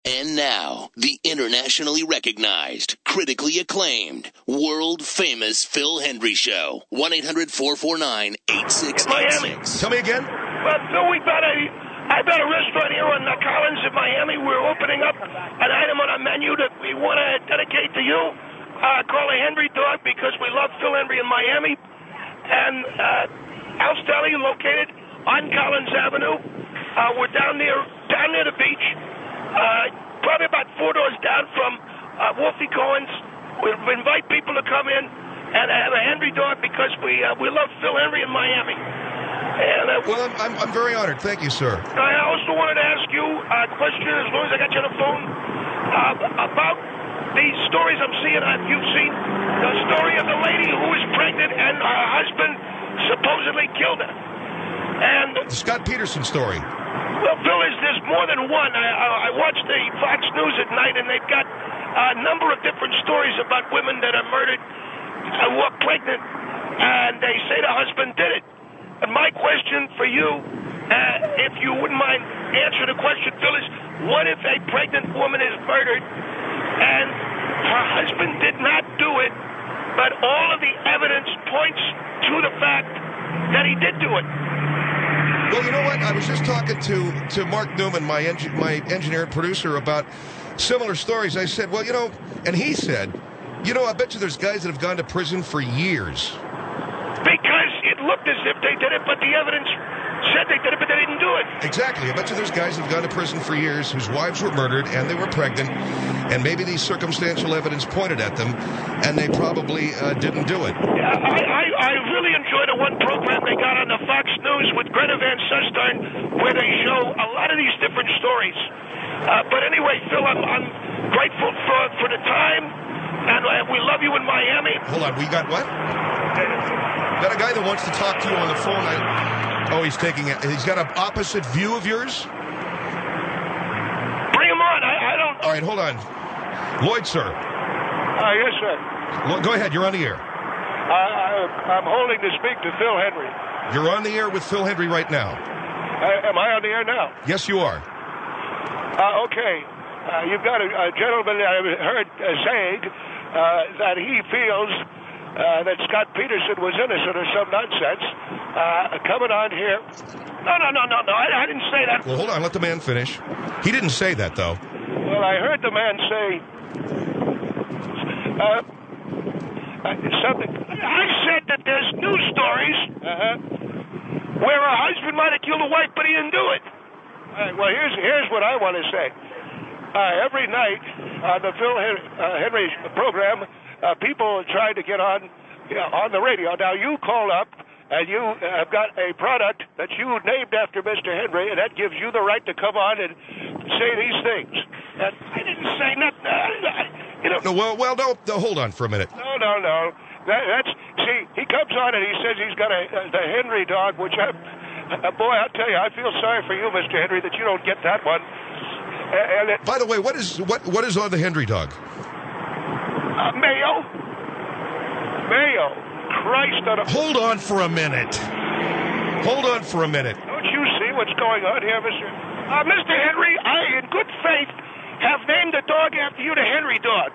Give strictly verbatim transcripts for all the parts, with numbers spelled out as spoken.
And now, the internationally recognized, critically acclaimed, world-famous Phil Hendry Show. one eight hundred four four nine eight six eight six. Tell me again. Well, Phil, we've got a, I've got a restaurant here on uh, Collins in Miami. We're opening up an item on our menu that we want to dedicate to you. Uh, call a Hendry Dog because we love Phil Hendry in Miami. And uh, Al's Deli, located on Collins Avenue. Uh, we're down near down near the beach. Uh, probably about four doors down from uh, Wolfie Cohen's. We invite people to come in and have a Hendry Dog because we uh, we love Phil Hendry in Miami. And, uh, well, I'm, I'm I'm very honored. Thank you, sir. I also wanted to ask you a question, as long as I got you on the phone, uh, about these stories I'm seeing. Uh, you've seen the story of the lady who was pregnant and her husband supposedly killed her. And the Scott Peterson story. Well, Phil, is there's more than one. I, I, I watch the Fox News at night, and they've got a number of different stories about women that are murdered uh, who are pregnant, and they say the husband did it. And my question for you, uh, if you wouldn't mind answering the question, Phil, is what if a pregnant woman is murdered and her husband did not do it, but all of the evidence points to the fact that he did do it? Well, you know what? I was just talking to, to Mark Newman, my engi- my engineer and producer, about similar stories. I said, well, you know, and he said, you know, I bet you there's guys that have gone to prison for years. Because it looked as if they did it, but the evidence said they did it, but they didn't do it. Exactly. I bet you there's guys that have gone to prison for years whose wives were murdered and they were pregnant, and maybe these circumstantial evidence pointed at them, and they probably uh, didn't do it. Yeah, I, I, I really enjoyed the one program they got on the Fox News with Greta Van Susteren, where they show a lot of these different stories. Uh, but anyway, Phil, I'm, I'm grateful for, for the time, and uh, we love you in Miami. Hold on, we got what? Got a guy that wants to talk to you on the phone. I, oh, he's taking it. He's got an opposite view of yours? Bring him on. I, I don't... All right, hold on. Lloyd, sir. Uh, yes, sir. Well, go ahead. You're on the air. Uh, I, I'm holding to speak to Phil Hendry. You're on the air with Phil Hendry right now. Uh, am I on the air now? Yes, you are. Uh, okay. Uh, you've got a, a gentleman I heard uh, saying uh, that he feels uh, that Scott Peterson was innocent or some nonsense. Uh, coming on here. No, no, no, no, no. I, I didn't say that. Well, hold on. Let the man finish. He didn't say that, though. Well, I heard the man say uh, something. I said that there's news stories uh-huh. where a husband might have killed a wife, but he didn't do it. All right, well, here's here's what I want to say. Uh, every night on the Phil uh, Hendry program, uh, people try to get on you know, on the radio. Now, you call up, and you have got a product that you named after Mister Hendry, and that gives you the right to come on and say these things. And I didn't say nothing. Uh, you know. No, well, well, no, no. Hold on for a minute. No, no, no. That, that's see. He comes on and he says he's got a uh, the Hendry Dog, which I, uh, boy, I'll tell you, I feel sorry for you, Mister Hendry, that you don't get that one. And it, By the way, what is what what is on the Hendry Dog? Uh, mayo. Mayo. Christ on a... Hold on for a minute. Hold on for a minute. Don't you see what's going on here, Mister Uh, Mister Hendry, I, in good faith, have named the dog after you the Hendry Dog.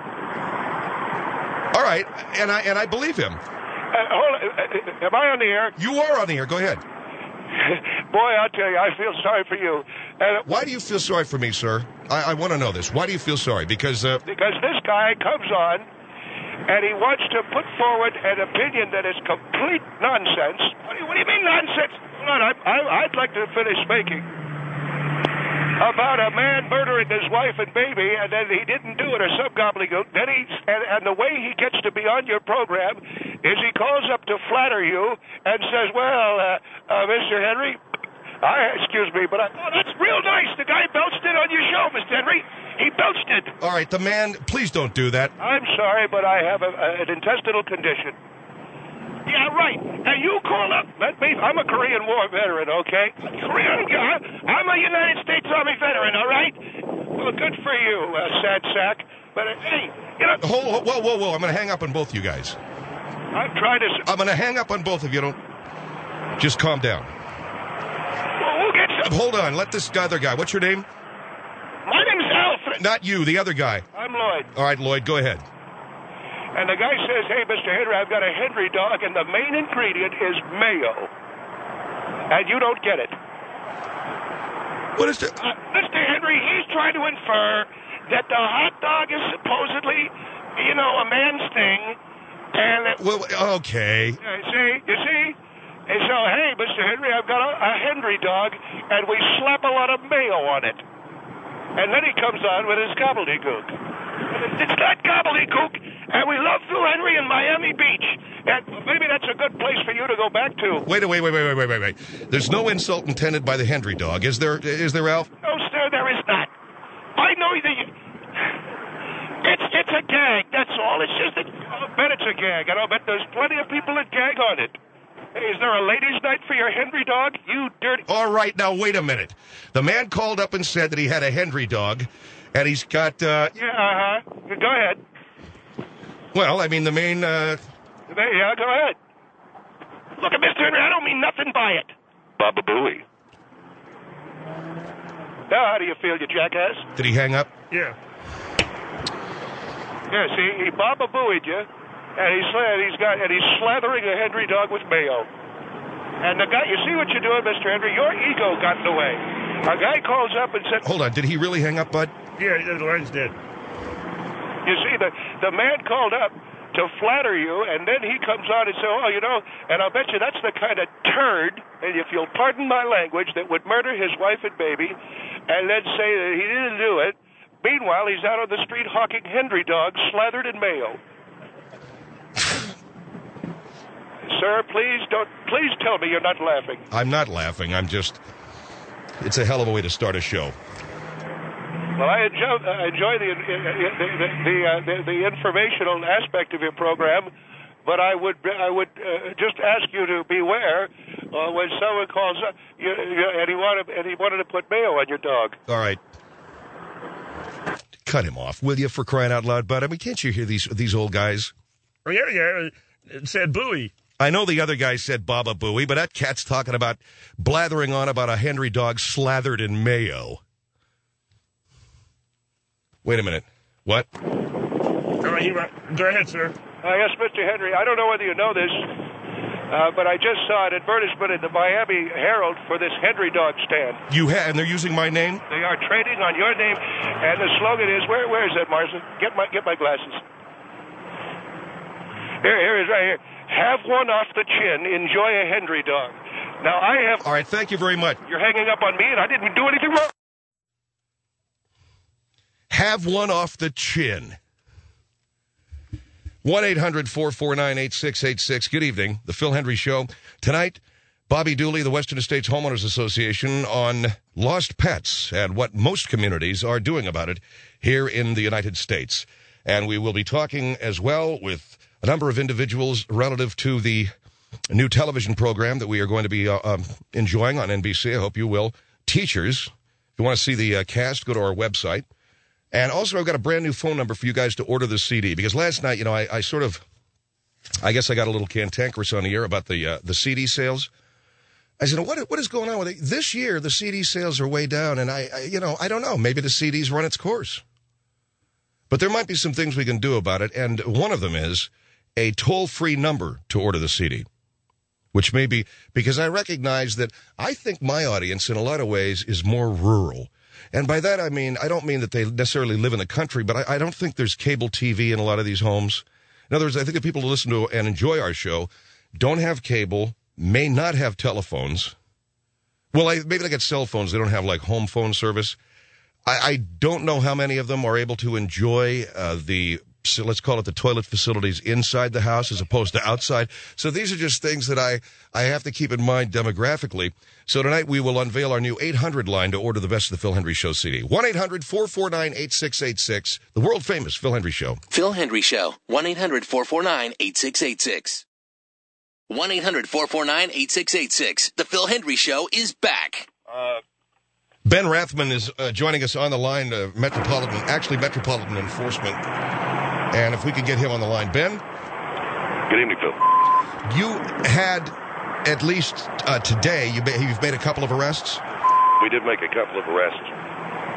All right, and I and I believe him. Uh, hold on. Uh, am I on the air? You are on the air. Go ahead. Boy, I'll tell you, I feel sorry for you. Uh, Why do you feel sorry for me, sir? I, I want to know this. Why do you feel sorry? Because uh, because this guy comes on, and he wants to put forward an opinion that is complete nonsense. What do you, what do you mean nonsense? Hold on, I, I, I'd like to finish speaking. About a man murdering his wife and baby, and then he didn't do it, or some gobbledygook. Then he, and, and the way he gets to be on your program is he calls up to flatter you and says, well, uh, uh, Mister Hendry, I, excuse me, but I, oh, that's real nice. The guy belched it on your show, Mister Hendry. He belched it. All right, the man, please don't do that. I'm sorry, but I have a, a, an intestinal condition. Yeah, right. Now, you call up. Let me. I'm a Korean War veteran, okay? Korean. I'm a United States Army veteran, all right? Well, good for you, uh, sad sack. But, uh, hey, you know... Hold, whoa, whoa, whoa. I'm going to hang up on both you guys. I'm trying to... I'm going to hang up on both of you. Don't... Just calm down. Well, we'll get some... Hold on. Let this other guy... What's your name? My name's Ralph. Not you, the other guy. I'm Lloyd. All right, Lloyd, go ahead. And the guy says, hey, Mister Henry, I've got a Henry dog, and the main ingredient is mayo. And you don't get it. What is it? Uh, Mister Henry, he's trying to infer that the hot dog is supposedly, you know, a man's thing. And it, Well, okay. uh, see, you see? And so, hey, Mister Henry, I've got a, a Henry dog, and we slap a lot of mayo on it. And then he comes on with his gobbledygook. It's not gobbledygook, and we love Phil Henry in Miami Beach. And maybe that's a good place for you to go back to. Wait, wait, wait, wait, wait, wait, wait. There's no insult intended by the Henry dog, is there? Is there, Ralph? No, sir, there is not. I know that you... It's, it's a gag, that's all. It's just that... I'll bet it's a gag, and I'll bet there's plenty of people that gag on it. Hey, is there a ladies' night for your Henry dog? You dirty... All right, now, wait a minute. The man called up and said that he had a Henry dog, and he's got, uh... Yeah, uh-huh. Go ahead. Well, I mean, the main, uh... Yeah, go ahead. Look at Mister Henry, I don't mean nothing by it. Baba Booey. Now, how do you feel, you jackass? Did he hang up? Yeah. Yeah, see, he Baba Booeyed you, and he's, he's got, and he's slathering a Henry dog with mayo. And the guy, you see what you're doing, Mister Henry? Your ego got in the way. A guy calls up and said... Hold on, did he really hang up, Bud? Yeah, the line's dead. You see, the, the man called up to flatter you, and then he comes on and says, oh, you know, and I'll bet you that's the kind of turd, and if you'll pardon my language, that would murder his wife and baby, and then say that he didn't do it. Meanwhile, he's out on the street hawking Henry dogs slathered in mayo. Sir, please don't, please tell me you're not laughing. I'm not laughing, I'm just... It's a hell of a way to start a show. Well, I enjoy, uh, enjoy the, uh, the, the, uh, the, the informational aspect of your program, but I would I would uh, just ask you to beware uh, when someone calls up you, you, and, he wanted, and he wanted to put mayo on your dog. All right. Cut him off, will you, for crying out loud, Bud? I mean, can't you hear these these old guys? Oh, yeah, yeah. It said Bowie. I know the other guy said Baba Booey, but that cat's talking about blathering on about a Henry dog slathered in mayo. Wait a minute. What? All right, you, go ahead, sir. Uh, yes, Mister Henry, I don't know whether you know this, uh, but I just saw an advertisement in the Miami Herald for this Henry dog stand. You have, and they're using my name? They are trading on your name, and the slogan is, where, where is that, Marson? Get my, get my glasses. Here, here it is right here. Have one off the chin. Enjoy a Henry dog. Now, I have... All right, thank you very much. You're hanging up on me, and I didn't do anything wrong. Have one off the chin. one eight hundred four four nine eight six eight six. Good evening. The Phil Henry Show. Tonight, Bobby Dooley, the Western States Homeowners Association, on lost pets and what most communities are doing about it here in the United States. And we will be talking as well with a number of individuals relative to the new television program that we are going to be uh, um, enjoying on N B C. I hope you will. Teachers, if you want to see the uh, cast, go to our website. And also, I've got a brand new phone number for you guys to order the C D. Because last night, you know, I, I sort of, I guess I got a little cantankerous on the air about the uh, the C D sales. I said, what what is going on with it? This year, the C D sales are way down. And, I, I you know, I don't know. Maybe the C D's run its course. But there might be some things we can do about it. And one of them is a toll-free number to order the C D. Which may be, because I recognize that I think my audience, in a lot of ways, is more rural. And by that, I mean, I don't mean that they necessarily live in the country, but I, I don't think there's cable T V in a lot of these homes. In other words, I think the people who listen to and enjoy our show don't have cable, may not have telephones. Well, I, maybe they get cell phones. They don't have, like, home phone service. I, I don't know how many of them are able to enjoy uh, the, so let's call it the toilet facilities inside the house as opposed to outside. So these are just things that I, I have to keep in mind demographically. So tonight we will unveil our new eight hundred line to order the best of the Phil Henry Show C D. one eight hundred four four nine eight six eight six, the world-famous Phil Henry Show. Phil Henry Show, one eight hundred four four nine eight six eight six. one eight hundred four four nine eight six eight six. The Phil Henry Show is back. Uh, Ben Rathman is uh, joining us on the line, uh, Metropolitan, actually Metropolitan Enforcement. And if we could get him on the line. Ben? Good evening, Phil. You had, at least uh, today, you ma- you've made a couple of arrests? We did make a couple of arrests.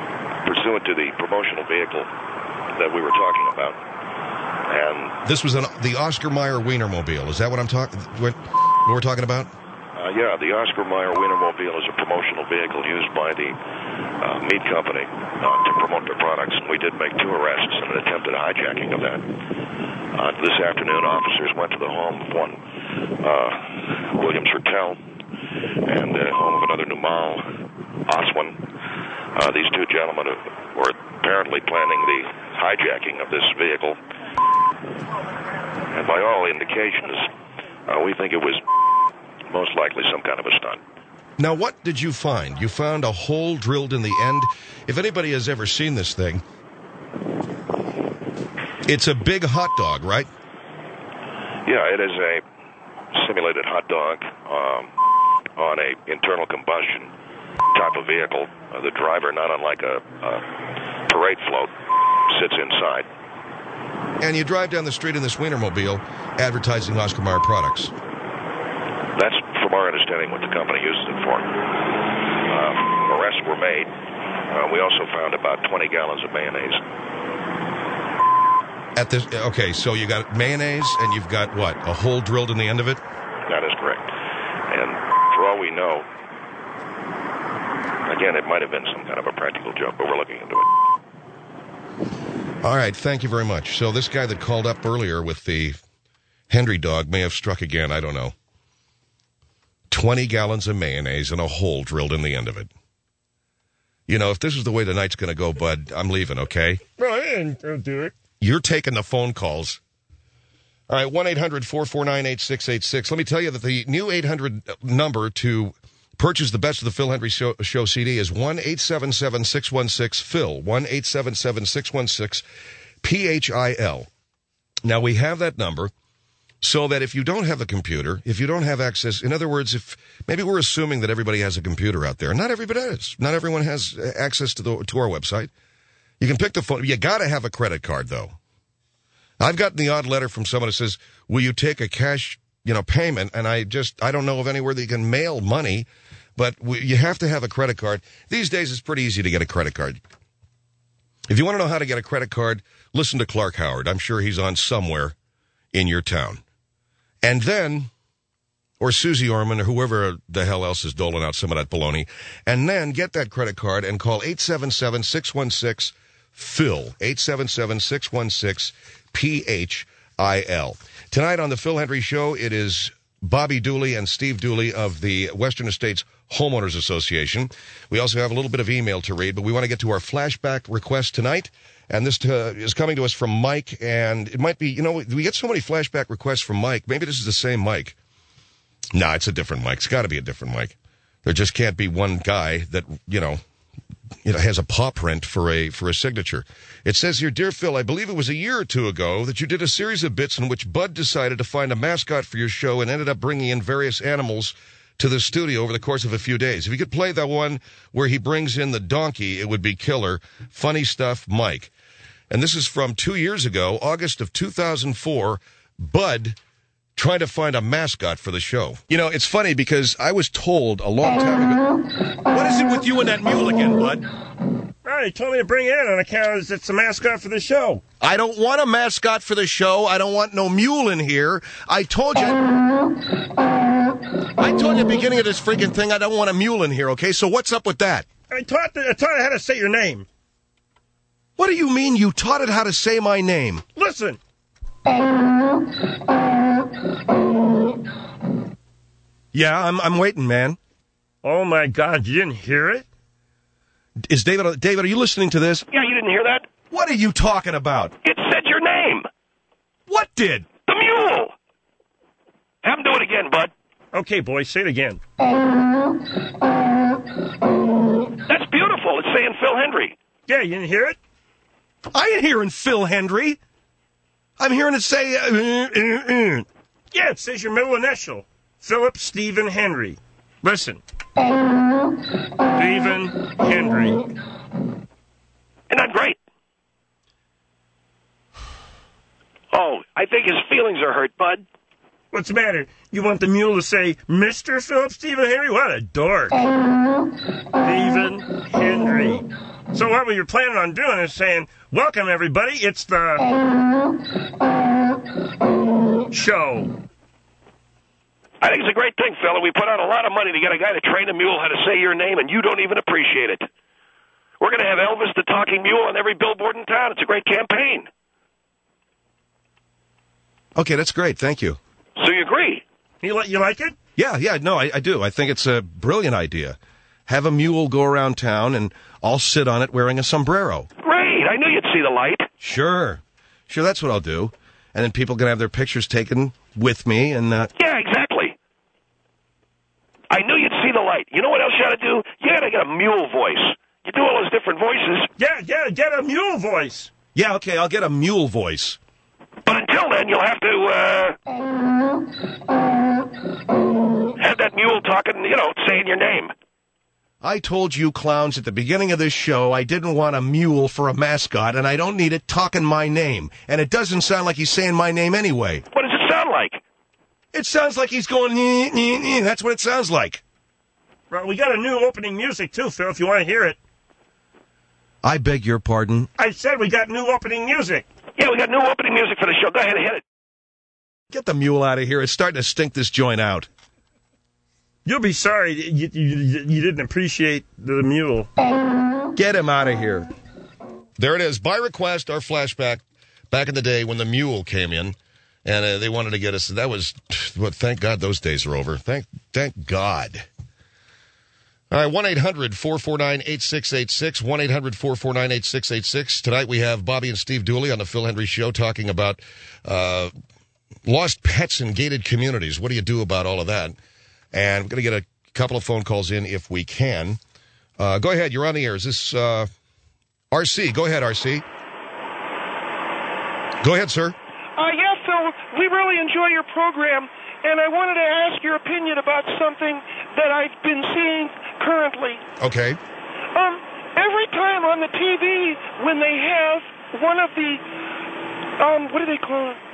pursuant to the promotional vehicle that we were talking about. And this was an, the Oscar Mayer Wienermobile. Is that what I'm talking? What, what we're talking about? Uh, yeah, the Oscar Mayer Wienermobile is a promotional vehicle used by the uh, meat company uh, to promote their products. And we did make two arrests in an attempted hijacking of that. Uh, this afternoon, officers went to the home of one uh, William Sertel and the home of another Numal Oswin. Uh, these two gentlemen were apparently planning the hijacking of this vehicle. And by all indications, uh, we think it was most likely some kind of a stunt. Now, what did you find? You found a hole drilled in the end. If anybody has ever seen this thing, it's a big hot dog, right? Yeah, it is a simulated hot dog um, on a internal combustion type of vehicle. Uh, the driver, not unlike a, a parade float, sits inside. And you drive down the street in this Wienermobile advertising Oscar Mayer products. That's, from our understanding, what the company uses it for. Uh, arrests were made. Uh, we also found about twenty gallons of mayonnaise. At this, okay, so you got mayonnaise and you've got what? A hole drilled in the end of it? That is correct. And for all we know, again, it might have been some kind of a practical joke, but we're looking into it. All right, thank you very much. So this guy that called up earlier with the Henry dog may have struck again, I don't know. twenty gallons of mayonnaise and a hole drilled in the end of it. You know, if this is the way the night's going to go, bud, I'm leaving, okay? Well, I'll do it. You're taking the phone calls. All right, one eight hundred four four nine eight six eight six. Let me tell you that the new eight hundred number to purchase the Best of the Phil Hendrie Show, show C D is one eight seven seven six one six Phil, one eight seven seven six one six P H I L. Now, we have that number so that if you don't have a computer, if you don't have access, in other words, if maybe we're assuming that everybody has a computer out there. Not everybody does. Not everyone has access to the to our website. You can pick the phone. You got to have a credit card, though. I've gotten the odd letter from someone that says, will you take a cash, you know, payment? And I just, I don't know of anywhere that you can mail money, but we, you have to have a credit card. These days, it's pretty easy to get a credit card. If you want to know how to get a credit card, listen to Clark Howard. I'm sure he's on somewhere in your town. And then, or Susie Orman, or whoever the hell else is doling out some of that baloney, and then get that credit card and call eight seven seven six one six Phil, eight seven seven six one six P H I L. Tonight on the Phil Hendrie Show, it is Bobby Dooley and Steve Dooley of the Western Estates Homeowners Association. We also have a little bit of email to read, but we want to get to our flashback request tonight. And this uh, is coming to us from Mike, and it might be, you know, we get so many flashback requests from Mike. Maybe this is the same Mike. No, it's a different Mike. It's got to be a different Mike. There just can't be one guy that, you know, you know, has a paw print for a for a signature. It says here, Dear Phil, I believe it was a year or two ago that you did a series of bits in which Bud decided to find a mascot for your show and ended up bringing in various animals to the studio over the course of a few days. If you could play that one where he brings in the donkey, it would be killer. Funny stuff, Mike. And this is from two years ago, August of two thousand four, Bud trying to find a mascot for the show. You know, it's funny because I was told a long time ago, what is it with you and that mule again, Bud? Well, he told me to bring it in on account of it's a mascot for the show. I don't want a mascot for the show. I don't want no mule in here. I told you. I told you at the beginning of this freaking thing I don't want a mule in here, okay? So what's up with that? I taught, the, I taught it how to say your name. What do you mean you taught it how to say my name? Listen. Yeah, I'm I'm waiting, man. Oh, my God, you didn't hear it? Is David, David, are you listening to this? Yeah, you didn't hear that? What are you talking about? It said your name. What did? The mule. Have him do it again, Bud. Okay, boy, say it again. That's beautiful. It's saying Phil Hendrie. Yeah, you didn't hear it? I ain't hearing Phil Hendrie. I'm hearing it say... Uh, uh, uh. Yeah, it says your middle initial. Philip Stephen Hendrie. Listen. Stephen Hendrie. Isn't that great? Oh, I think his feelings are hurt, Bud. What's the matter? You want the mule to say Mister Philip Stephen Hendrie? What a dork. Stephen Hendrie. So what we were planning on doing is saying, welcome, everybody. It's the show. I think it's a great thing, fella. We put out a lot of money to get a guy to train a mule how to say your name, and you don't even appreciate it. We're going to have Elvis the Talking Mule on every billboard in town. It's a great campaign. Okay, that's great. Thank you. So you agree? You, li- you like it? Yeah, yeah, no, I, I do. I think it's a brilliant idea. Have a mule go around town, and I'll sit on it wearing a sombrero. Great. I knew you'd see the light. Sure. Sure, that's what I'll do. And then people can have their pictures taken with me, and... Uh... Yeah, exactly. I knew you'd see the light. You know what else you ought to do? You got to get a mule voice. You do all those different voices. Yeah, yeah, get a mule voice. Yeah, okay, I'll get a mule voice. But until then, you'll have to, uh... have that mule talking, you know, saying your name. I told you clowns at the beginning of this show I didn't want a mule for a mascot, and I don't need it talking my name. And it doesn't sound like he's saying my name anyway. What does it sound like? It sounds like he's going, nee, nee, nee. That's what it sounds like. Well, we got a new opening music, too, Phil, if you want to hear it. I beg your pardon? I said we got new opening music. Yeah, we got new opening music for the show. Go ahead and hit it. Get the mule out of here. It's starting to stink this joint out. You'll be sorry you, you, you didn't appreciate the mule. Get him out of here. There it is. By request, our flashback back in the day when the mule came in, and uh, they wanted to get us. That was, well, thank God those days are over. Thank, thank God. All right, one eight hundred four four nine eight six eight six, one eight hundred four four nine eight six eight six. Tonight we have Bobby and Steve Dooley on the Phil Hendrie Show talking about uh, lost pets in gated communities. What do you do about all of that? And we're going to get a couple of phone calls in if we can. Uh, go ahead. You're on the air. Is this uh, R C? Go ahead, R C. Go ahead, sir. Uh, yeah, Phil, we really enjoy your program, and I wanted to ask your opinion about something that I've been seeing currently. Okay. Um, every time on the T V when they have one of the, um, what do they call it?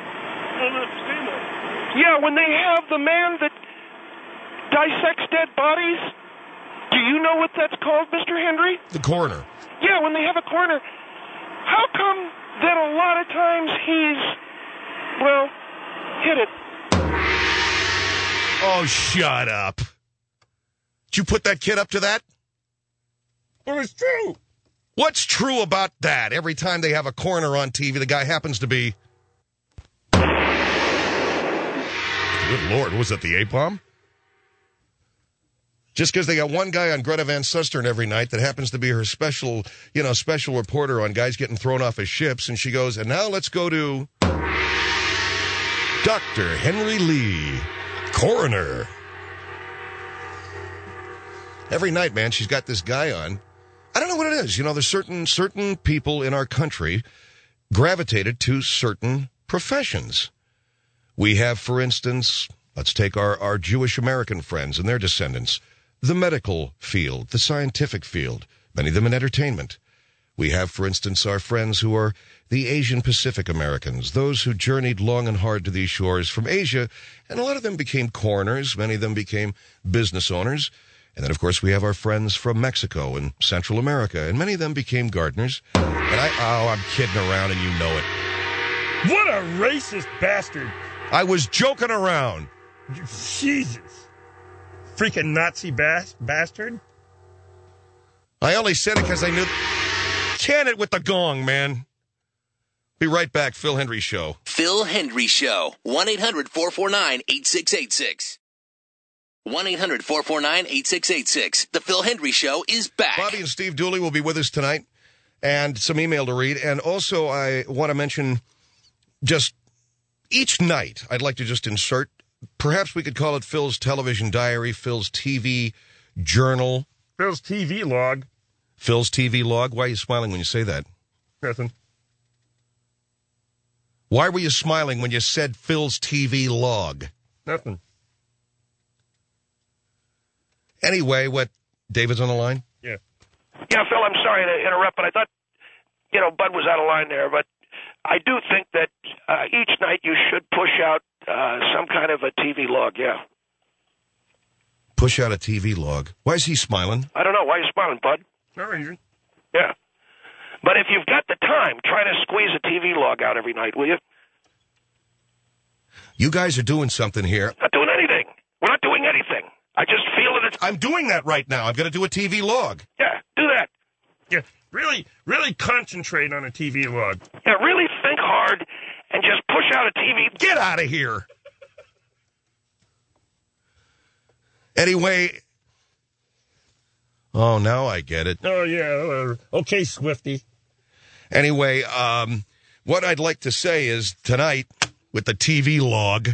Yeah, when they have the man that dissects dead bodies. Do you know what that's called, Mister Hendrie? The coroner. Yeah, when they have a coroner. How come that a lot of times he's, well, hit it? Oh, shut up. Did you put that kid up to that? It was true. What's true about that? Every time they have a coroner on T V, the guy happens to be... Good Lord, was that the A-bomb? Just because they got one guy on Greta Van Susteren every night that happens to be her special, you know, special reporter on guys getting thrown off of ships, and she goes, and now let's go to Doctor Henry Lee, coroner. Every night, man, she's got this guy on. I don't know what it is. You know, there's certain certain people in our country gravitated to certain professions. We have, for instance, let's take our, our Jewish American friends and their descendants. The medical field, the scientific field, many of them in entertainment. We have, for instance, our friends who are the Asian Pacific Americans, those who journeyed long and hard to these shores from Asia, and a lot of them became coroners, many of them became business owners. And then, of course, we have our friends from Mexico and Central America, and many of them became gardeners. And I, oh, I'm kidding around, and you know it. What a racist bastard. I was joking around. Jesus. Freaking Nazi bas- bastard. I only said it because I knew... Can it with the gong, man. Be right back. Phil Hendrie Show. Phil Hendrie Show. one eight hundred four four nine eight six eight six. one eight hundred four four nine eight six eight six. The Phil Hendrie Show is back. Bobby and Steve Dooley will be with us tonight. And some email to read. And also, I want to mention just each night, I'd like to just insert... Perhaps we could call it Phil's Television Diary, Phil's T V Journal. Phil's T V Log. Phil's T V Log. Why are you smiling when you say that? Nothing. Why were you smiling when you said Phil's T V Log? Nothing. Anyway, what, David's on the line? Yeah. Yeah, Phil, I'm sorry to interrupt, but I thought, you know, Bud was out of line there, but I do think that uh, each night you should push out uh, some kind of a T V log, yeah. Push out a T V log. Why is he smiling? I don't know. Why are you smiling, Bud? No reason. Yeah. But if you've got the time, try to squeeze a T V log out every night, will you? You guys are doing something here. Not doing anything. We're not doing anything. I just feel that it's... I'm doing that right now. I'm going to do a T V log. Yeah, do that. Yeah, really, really concentrate on a T V log. Yeah, really think hard and just push out a T V. Get out of here. Anyway. Oh, now I get it. Oh, yeah. Uh, okay, Swifty. Anyway, um, what I'd like to say is tonight, with the T V log,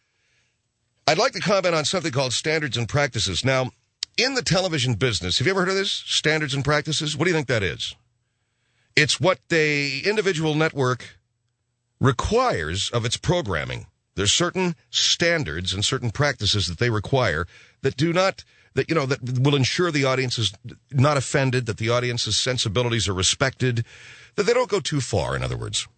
I'd like to comment on something called standards and practices. Now, in the television business, have you ever heard of this? Standards and practices? What do you think that is? It's what the individual network requires of its programming. There's certain standards and certain practices that they require that do not, that, you know, that will ensure the audience is not offended, that the audience's sensibilities are respected, that they don't go too far, in other words.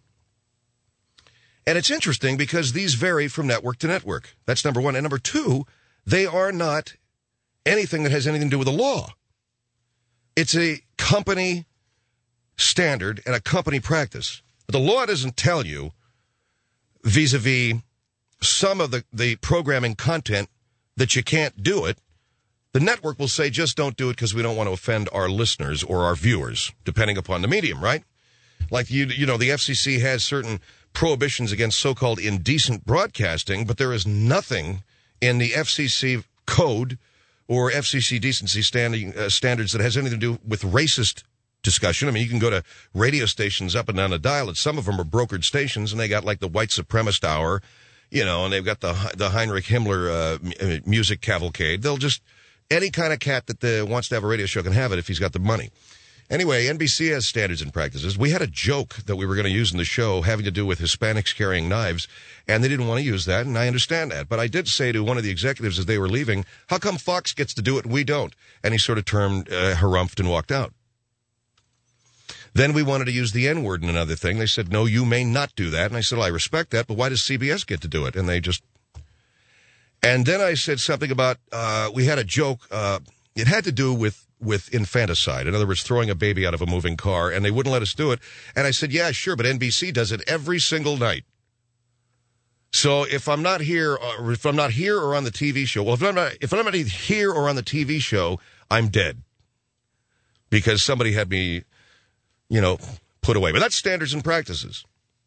And it's interesting because these vary from network to network. That's number one. And number two, they are not anything that has anything to do with the law. It's a company standard and a company practice. But the law doesn't tell you, vis-a-vis some of the, the programming content, that you can't do it. The network will say, just don't do it because we don't want to offend our listeners or our viewers, depending upon the medium, right? Like, you, you know, the F C C has certain prohibitions against so-called indecent broadcasting, but there is nothing in the F C C code or F C C decency standing, uh, standards that has anything to do with racist discussion. I mean, you can go to radio stations up and down the dial, and some of them are brokered stations, and they got like the white supremacist hour, you know, and they've got the the Heinrich Himmler uh, music cavalcade. They'll just, any kind of cat that uh, wants to have a radio show can have it if he's got the money. Anyway, N B C has standards and practices. We had a joke that we were going to use in the show having to do with Hispanics carrying knives, and they didn't want to use that, and I understand that. But I did say to one of the executives as they were leaving, how come Fox gets to do it and we don't? And he sort of turned uh, harumphed and walked out. Then we wanted to use the N-word in another thing. They said, no, you may not do that. And I said, well, I respect that, but why does C B S get to do it? And they just... And then I said something about, uh, we had a joke, uh, it had to do with with infanticide. In other words, throwing a baby out of a moving car, and they wouldn't let us do it. And I said, yeah, sure, but N B C does it every single night. So if I'm not here, or if I'm not here or on the T V show, well, if I'm not, if I'm not here or on the T V show, I'm dead. Because somebody had me, you know, put away. But that's standards and practices.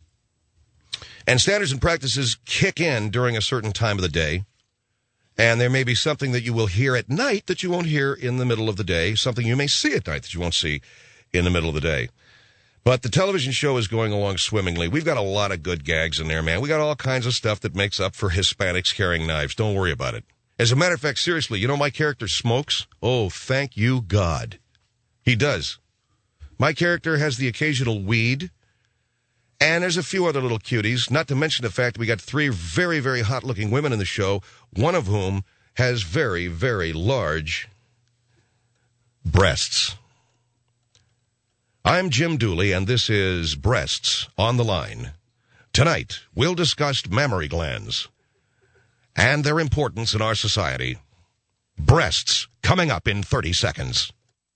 And standards and practices kick in during a certain time of the day. And there may be something that you will hear at night that you won't hear in the middle of the day, something you may see at night that you won't see in the middle of the day. But the television show is going along swimmingly. We've got a lot of good gags in there, man. We got all kinds of stuff that makes up for Hispanics carrying knives. Don't worry about it. As a matter of fact, seriously, you know my character smokes? Oh, thank you, God. He does. My character has the occasional weed. And there's a few other little cuties, not to mention the fact we got three very, very hot-looking women in the show, one of whom has very, very large breasts. I'm Jim Dooley, and this is Breasts on the Line. Tonight, we'll discuss mammary glands and their importance in our society. Breasts, coming up in thirty seconds.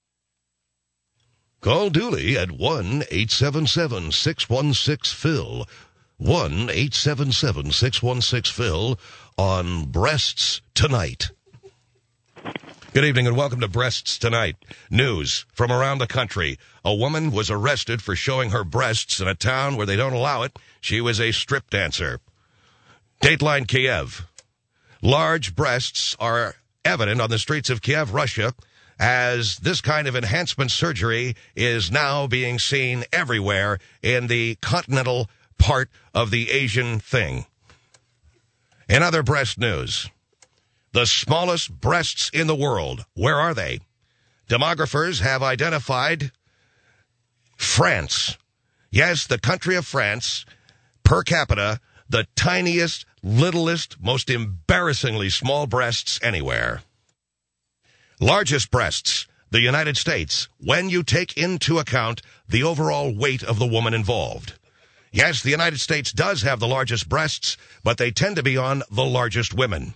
Call Dooley at one eight seven seven, six one six, P H I L, one eight seven seven, six one six, P H I L on Breasts Tonight. Good evening and welcome to Breasts Tonight. News from around the country. A woman was arrested for showing her breasts in a town where they don't allow it. She was a strip dancer. Dateline Kiev. Large breasts are evident on the streets of Kiev, Russia, as this kind of enhancement surgery is now being seen everywhere in the continental part of the Asian thing. In other breast news, the smallest breasts in the world, where are they? Demographers have identified France. Yes, the country of France, per capita, the tiniest, littlest, most embarrassingly small breasts anywhere. Largest breasts, the United States, when you take into account the overall weight of the woman involved. Yes, the United States does have the largest breasts, but they tend to be on the largest women.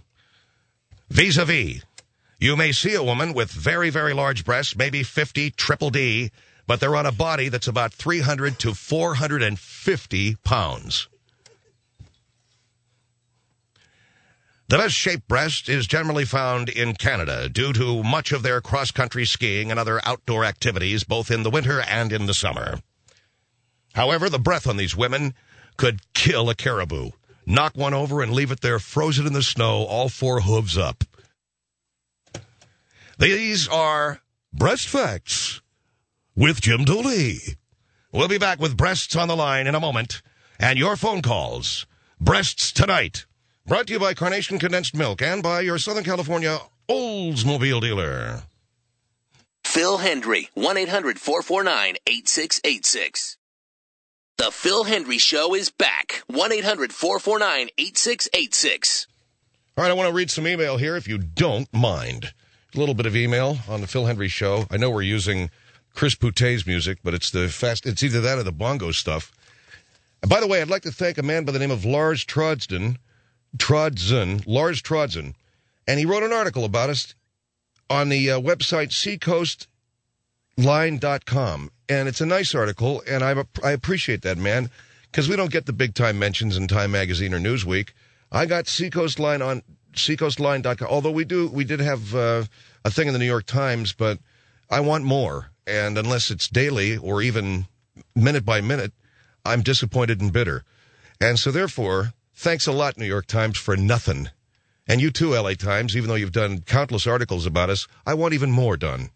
Vis-a-vis, you may see a woman with very, very large breasts, maybe fifty, triple D, but they're on a body that's about three hundred to four hundred fifty pounds. The best-shaped breast is generally found in Canada due to much of their cross-country skiing and other outdoor activities, both in the winter and in the summer. However, the breath on these women could kill a caribou. Knock one over and leave it there frozen in the snow, all four hooves up. These are Breast Facts with Jim Dooley. We'll be back with Breasts on the Line in a moment, and your phone calls. Breasts Tonight. Brought to you by Carnation Condensed Milk and by your Southern California Oldsmobile dealer. Phil Hendry, one eight hundred four four nine eight six eight six. The Phil Hendry Show is back. one eight hundred four four nine eight six eight six. All right, I want to read some email here, if you don't mind. A little bit of email on the Phil Hendry Show. I know we're using Chris Boutet's music, but it's the fast. It's either that or the bongo stuff. And by the way, I'd like to thank a man by the name of Lars Trodsden, Trodzen, Lars Trodzen, and he wrote an article about us on the uh, website seacoast line dot com, and it's a nice article, and I I appreciate that, man, because we don't get the big-time mentions in Time Magazine or Newsweek. I got Seacoast Line on seacoast line dot com, although we do we did have uh, a thing in the New York Times, but I want more, and unless it's daily or even minute by minute, I'm disappointed and bitter. And so therefore, thanks a lot, New York Times, for nothing. And you too, L A Times, even though you've done countless articles about us, I want even more done.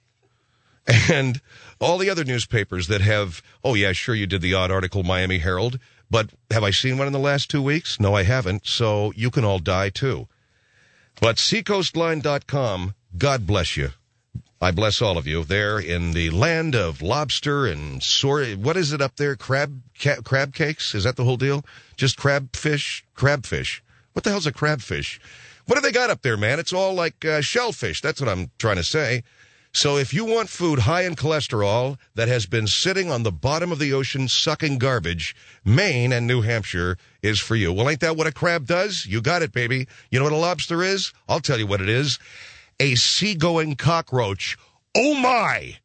And all the other newspapers that have, oh yeah, sure you did the odd article, Miami Herald, but have I seen one in the last two weeks? No, I haven't, so you can all die too. But seacoast line dot com, God bless you. I bless all of you there in the land of lobster and sor- what is it up there? Crab ca- crab cakes? Is that the whole deal? Just crabfish? Crabfish. What the hell's a crabfish? What have they got up there, man? It's all like uh, shellfish. That's what I'm trying to say. So if you want food high in cholesterol that has been sitting on the bottom of the ocean sucking garbage, Maine and New Hampshire is for you. Well, ain't that what a crab does? You got it, baby. You know what a lobster is? I'll tell you what it is. A seagoing cockroach. Oh, my!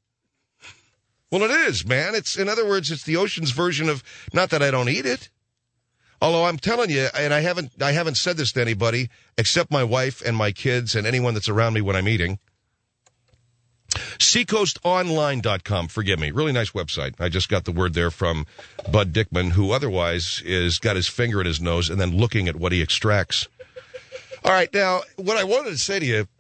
Well, it is, man. It's, in other words, it's the ocean's version of, not that I don't eat it. Although I'm telling you, and I haven't, I haven't said this to anybody except my wife and my kids and anyone that's around me when I'm eating. seacoast online dot com, forgive me. Really nice website. I just got the word there from Bud Dickman, who otherwise is got his finger in his nose and then looking at what he extracts. All right, now, what I wanted to say to you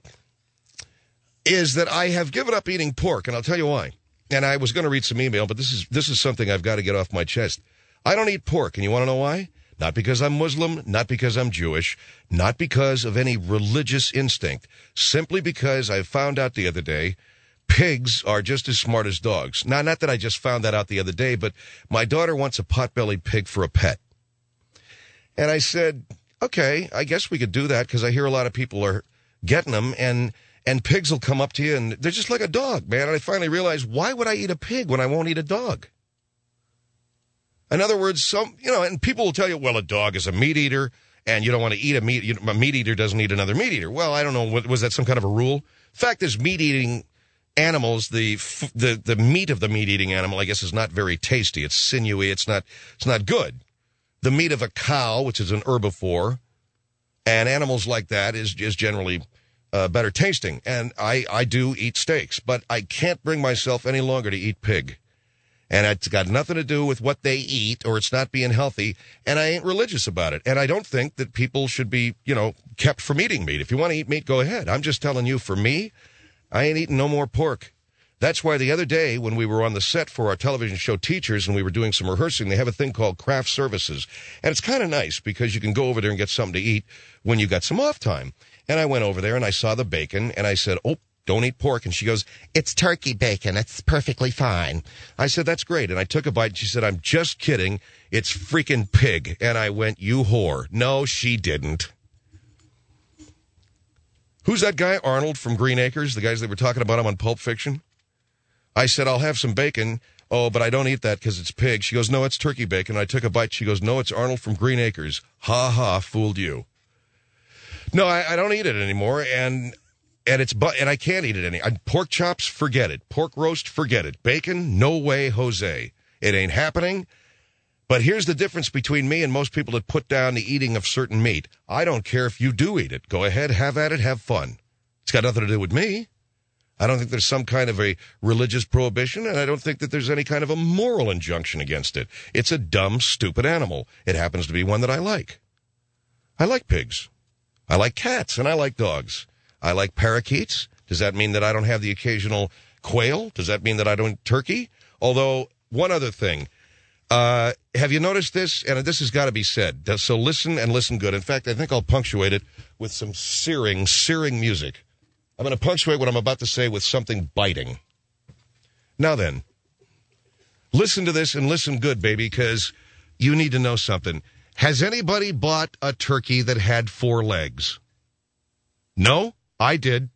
is that I have given up eating pork, and I'll tell you why. And I was going to read some email, but this is this is something I've got to get off my chest. I don't eat pork, and you want to know why? Not because I'm Muslim, not because I'm Jewish, not because of any religious instinct. Simply because I found out the other day pigs are just as smart as dogs. Now, not that I just found that out the other day, but my daughter wants a pot-bellied pig for a pet. And I said, okay, I guess we could do that because I hear a lot of people are getting them, and and pigs will come up to you, and they're just like a dog, man. And I finally realized, why would I eat a pig when I won't eat a dog? In other words, some, you know, and people will tell you, well, a dog is a meat eater, and you don't want to eat a meat, you know, a meat eater doesn't eat another meat eater. Well, I don't know, was that some kind of a rule? Fact is, meat-eating animals, the the the meat of the meat-eating animal, I guess, is not very tasty. It's sinewy. It's not it's not good. The meat of a cow, which is an herbivore, and animals like that is is generally uh, better tasting. And I I do eat steaks, but I can't bring myself any longer to eat pig. And it's got nothing to do with what they eat, or it's not being healthy, and I ain't religious about it. And I don't think that people should be, you know, kept from eating meat. If you want to eat meat, go ahead. I'm just telling you, for me, I ain't eating no more pork. That's why the other day when we were on the set for our television show Teachers and we were doing some rehearsing, they have a thing called craft services. And it's kind of nice because you can go over there and get something to eat when you got some off time. And I went over there and I saw the bacon and I said, oh, don't eat pork. And she goes, it's turkey bacon. It's perfectly fine. I said, that's great. And I took a bite and she said, I'm just kidding. It's freaking pig. And I went, you whore. No, she didn't. Who's that guy, Arnold from Green Acres, the guys that were talking about him on Pulp Fiction? I said, I'll have some bacon. Oh, but I don't eat that because it's pig. She goes, no, it's turkey bacon. I took a bite. She goes, no, it's Arnold from Green Acres. Ha ha, fooled you. No, I, I don't eat it anymore. And And it's but and I can't eat it any. I, pork chops, forget it. Pork roast, forget it. Bacon, no way, Jose. It ain't happening. But here's the difference between me and most people that put down the eating of certain meat. I don't care if you do eat it. Go ahead, have at it, have fun. It's got nothing to do with me. I don't think there's some kind of a religious prohibition, and I don't think that there's any kind of a moral injunction against it. It's a dumb, stupid animal. It happens to be one that I like. I like pigs. I like cats, and I like dogs. I like parakeets. Does that mean that I don't have the occasional quail? Does that mean that I don't turkey? Although, one other thing. Uh, have you noticed this? And this has got to be said. So listen and listen good. In fact, I think I'll punctuate it with some searing, searing music. I'm going to punctuate what I'm about to say with something biting. Now then, listen to this and listen good, baby, because you need to know something. Has anybody bought a turkey that had four legs? No? I did.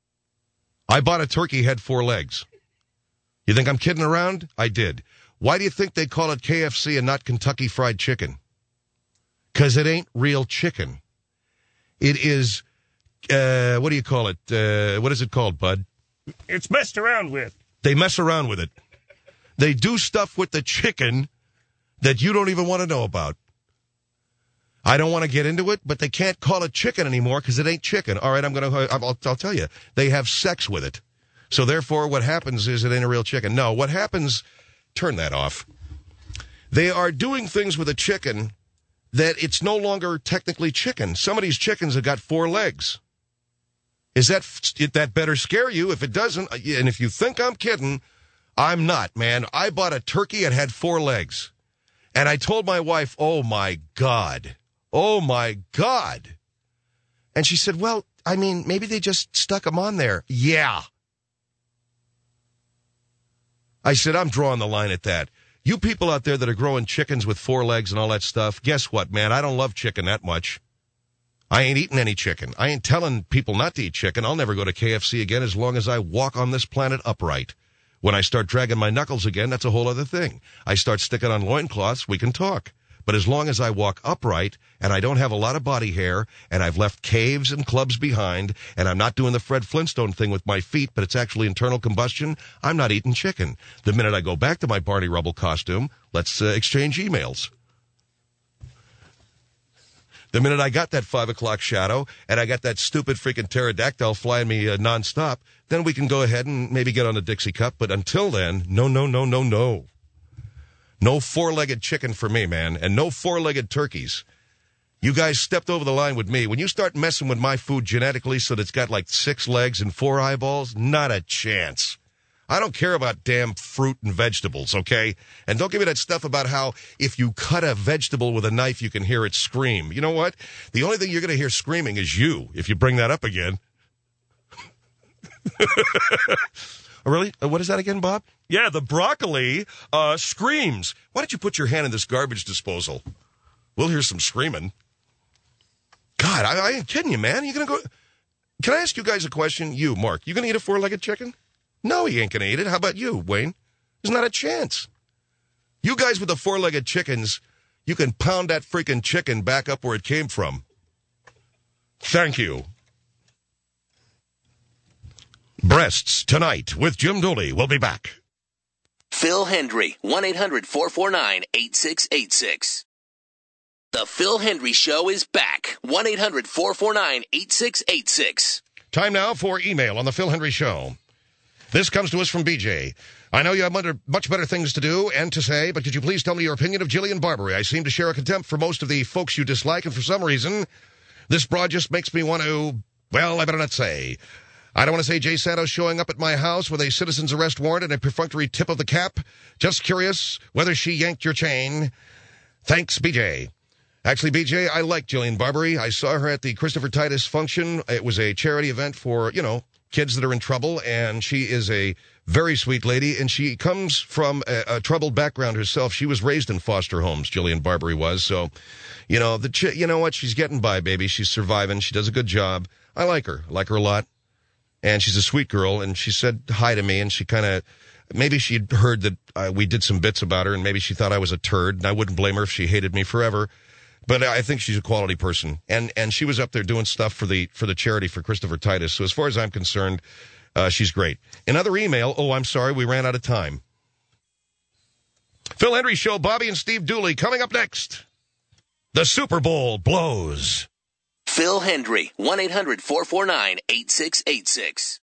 I bought a turkey that had four legs. You think I'm kidding around? I did. Why do you think they call it K F C and not Kentucky Fried Chicken? Because it ain't real chicken. It is... Uh, what do you call it? Uh, what is it called, bud? It's messed around with. They mess around with it. They do stuff with the chicken that you don't even want to know about. I don't want to get into it, but they can't call it chicken anymore because it ain't chicken. All right, I'm going to, I'll, I'll tell you. They have sex with it. So therefore, what happens is it ain't a real chicken. No, what happens, turn that off. They are doing things with a chicken that it's no longer technically chicken. Some of these chickens have got four legs. Is that, that better scare you? If it doesn't, and if you think I'm kidding, I'm not, man. I bought a turkey that had four legs. And I told my wife, oh, my God. Oh, my God. And she said, well, I mean, maybe they just stuck them on there. Yeah. I said, I'm drawing the line at that. You people out there that are growing chickens with four legs and all that stuff, guess what, man? I don't love chicken that much. I ain't eating any chicken. I ain't telling people not to eat chicken. I'll never go to K F C again as long as I walk on this planet upright. When I start dragging my knuckles again, that's a whole other thing. I start sticking on loincloths, we can talk. But as long as I walk upright, and I don't have a lot of body hair, and I've left caves and clubs behind, and I'm not doing the Fred Flintstone thing with my feet, but it's actually internal combustion, I'm not eating chicken. The minute I go back to my Barney Rubble costume, let's uh, exchange emails. The minute I got that five o'clock shadow, and I got that stupid freaking pterodactyl flying me uh, nonstop, then we can go ahead and maybe get on the Dixie Cup. But until then, no, no, no, no, no. No four-legged chicken for me, man, and no four-legged turkeys. You guys stepped over the line with me. When you start messing with my food genetically so that it's got like six legs and four eyeballs, not a chance. I don't care about damn fruit and vegetables, okay? And don't give me that stuff about how if you cut a vegetable with a knife, you can hear it scream. You know what? The only thing you're going to hear screaming is you, if you bring that up again. Oh, really? Uh, what is that again, Bob? Yeah, the broccoli uh, screams. Why don't you put your hand in this garbage disposal? We'll hear some screaming. God, I, I ain't kidding you, man. You going to go... Can I ask you guys a question? You, Mark, you going to eat a four-legged chicken? No, he ain't going to eat it. How about you, Wayne? There's not a chance. You guys with the four-legged chickens, you can pound that freaking chicken back up where it came from. Thank you. Breasts tonight with Jim Dooley. We'll be back. Phil Hendry, one eight hundred four four nine eight six eight six. The Phil Hendry Show is back. one eight hundred four four nine eight six eight six. Time now for email on the Phil Hendry Show. This comes to us from B J. I know you have much better things to do and to say, but could you please tell me your opinion of Jillian Barbary? I seem to share a contempt for most of the folks you dislike, and for some reason, this broad just makes me want to, well, I better not say. I don't want to say Jay Santos showing up at my house with a citizen's arrest warrant and a perfunctory tip of the cap. Just curious whether she yanked your chain. Thanks, B J. Actually, B J, I like Jillian Barbary. I saw her at the Christopher Titus function. It was a charity event for, you know, kids that are in trouble, and she is a very sweet lady, and she comes from a, a troubled background herself. She was raised in foster homes, Jillian Barbary was, so, you know, the ch- you know what? She's getting by, baby. She's surviving. She does a good job. I like her. I like her a lot. And she's a sweet girl, and she said hi to me, and she kind of, maybe she'd heard that uh, we did some bits about her, and maybe she thought I was a turd, and I wouldn't blame her if she hated me forever. But I think she's a quality person, and and she was up there doing stuff for the for the charity for Christopher Titus. So as far as I'm concerned, uh, she's great. Another email. Oh, I'm sorry, we ran out of time. Phil Hendrie Show, Bobby and Steve Dooley coming up next. The Super Bowl blows. Phil Hendrie, one eight hundred four four nine eight six eight six.